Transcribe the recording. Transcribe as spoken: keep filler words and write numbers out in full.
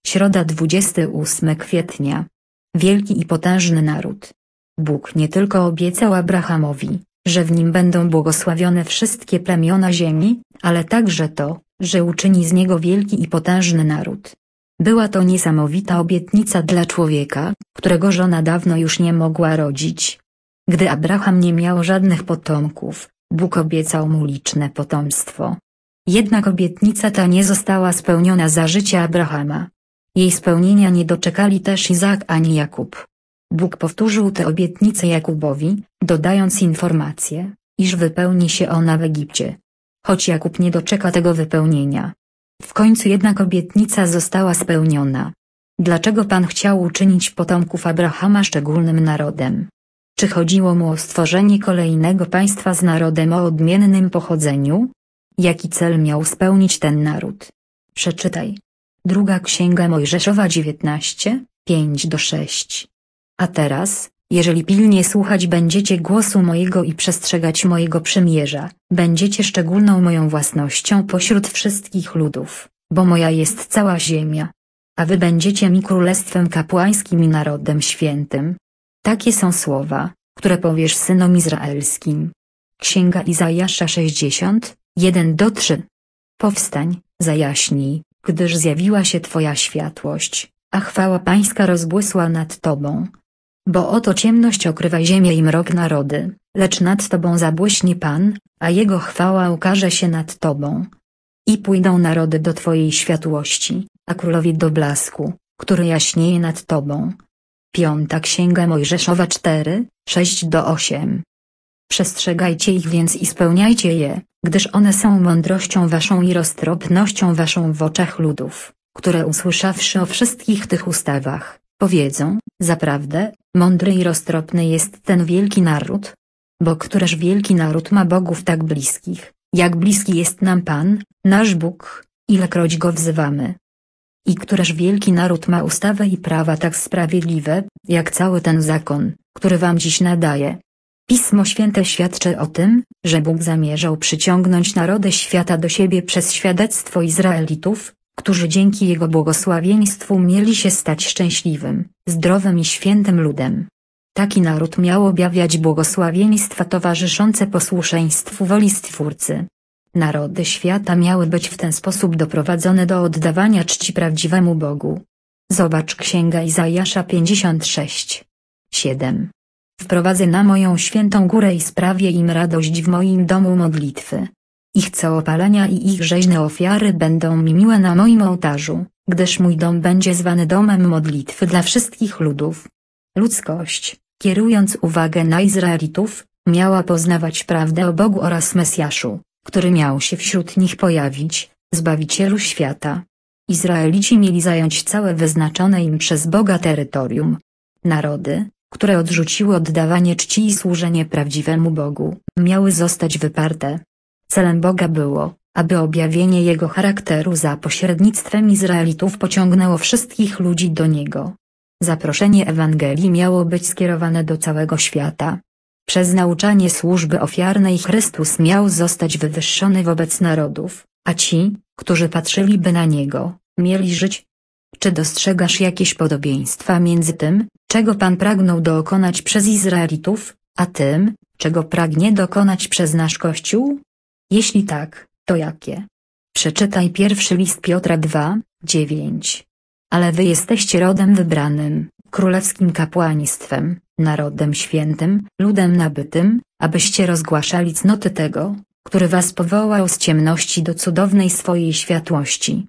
Środa dwudziestego ósmego kwietnia. Wielki i potężny naród. Bóg nie tylko obiecał Abrahamowi, że w nim będą błogosławione wszystkie plemiona ziemi, ale także to, że uczyni z niego wielki i potężny naród. Była to niesamowita obietnica dla człowieka, którego żona dawno już nie mogła rodzić. Gdy Abraham nie miał żadnych potomków, Bóg obiecał mu liczne potomstwo. Jednak obietnica ta nie została spełniona za życia Abrahama. Jej spełnienia nie doczekali też Izaak ani Jakub. Bóg powtórzył tę obietnicę Jakubowi, dodając informację, iż wypełni się ona w Egipcie. Choć Jakub nie doczeka tego wypełnienia. W końcu jednak obietnica została spełniona. Dlaczego Pan chciał uczynić potomków Abrahama szczególnym narodem? Czy chodziło mu o stworzenie kolejnego państwa z narodem o odmiennym pochodzeniu? Jaki cel miał spełnić ten naród? Przeczytaj. Druga Księga Mojżeszowa dziewiętnaście, pięć do sześciu. A teraz, jeżeli pilnie słuchać będziecie głosu mojego i przestrzegać mojego przymierza, będziecie szczególną moją własnością pośród wszystkich ludów, bo moja jest cała ziemia. A wy będziecie mi królestwem kapłańskim i narodem świętym. Takie są słowa, które powiesz synom izraelskim. Księga Izajasza sześćdziesiąt, jeden do trzech. Powstań, zajaśnij, gdyż zjawiła się Twoja światłość, a chwała Pańska rozbłysła nad Tobą. Bo oto ciemność okrywa ziemię i mrok narody, lecz nad Tobą zabłyśnie Pan, a Jego chwała ukaże się nad Tobą. I pójdą narody do Twojej światłości, a królowie do blasku, który jaśnieje nad Tobą. Piąta Księga Mojżeszowa cztery, sześć do ośmiu. Przestrzegajcie ich więc i spełniajcie je, gdyż one są mądrością waszą i roztropnością waszą w oczach ludów, które usłyszawszy o wszystkich tych ustawach, powiedzą, zaprawdę, mądry i roztropny jest ten wielki naród. Bo któreż wielki naród ma bogów tak bliskich, jak bliski jest nam Pan, nasz Bóg, ilekroć go wzywamy. I któreż wielki naród ma ustawę i prawa tak sprawiedliwe, jak cały ten zakon, który wam dziś nadaję. Pismo Święte świadczy o tym, że Bóg zamierzał przyciągnąć narody świata do siebie przez świadectwo Izraelitów, którzy dzięki Jego błogosławieństwu mieli się stać szczęśliwym, zdrowym i świętym ludem. Taki naród miał objawiać błogosławieństwa towarzyszące posłuszeństwu woli Stwórcy. Narody świata miały być w ten sposób doprowadzone do oddawania czci prawdziwemu Bogu. Zobacz Księga Izajasza pięćdziesiąt sześć, siedem. Wprowadzę na moją świętą górę i sprawię im radość w moim domu modlitwy. Ich całopalenia i ich rzeźne ofiary będą mi miłe na moim ołtarzu, gdyż mój dom będzie zwany domem modlitwy dla wszystkich ludów. Ludzkość, kierując uwagę na Izraelitów, miała poznawać prawdę o Bogu oraz Mesjaszu, który miał się wśród nich pojawić, Zbawicielu świata. Izraelici mieli zająć całe wyznaczone im przez Boga terytorium. Narody, które odrzuciły oddawanie czci i służenie prawdziwemu Bogu, miały zostać wyparte. Celem Boga było, aby objawienie Jego charakteru za pośrednictwem Izraelitów pociągnęło wszystkich ludzi do Niego. Zaproszenie Ewangelii miało być skierowane do całego świata. Przez nauczanie służby ofiarnej Chrystus miał zostać wywyższony wobec narodów, a ci, którzy patrzyliby na Niego, mieli żyć. Czy dostrzegasz jakieś podobieństwa między tym, czego Pan pragnął dokonać przez Izraelitów, a tym, czego pragnie dokonać przez nasz Kościół? Jeśli tak, to jakie? Przeczytaj pierwszy list Piotra dwa, dziewięć. Ale wy jesteście rodem wybranym, królewskim kapłaństwem, narodem świętym, ludem nabytym, abyście rozgłaszali cnoty tego, który was powołał z ciemności do cudownej swojej światłości.